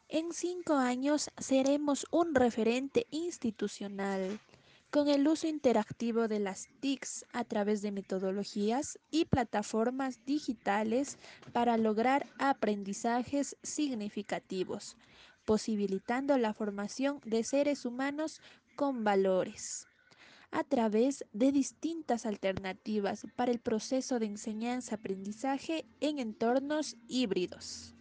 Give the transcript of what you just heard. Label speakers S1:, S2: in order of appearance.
S1: En 5 años seremos un referente institucional con el uso interactivo de las TICs a través de metodologías y plataformas digitales para lograr aprendizajes significativos, posibilitando la formación de seres humanos con valores a través de distintas alternativas para el proceso de enseñanza-aprendizaje en entornos híbridos.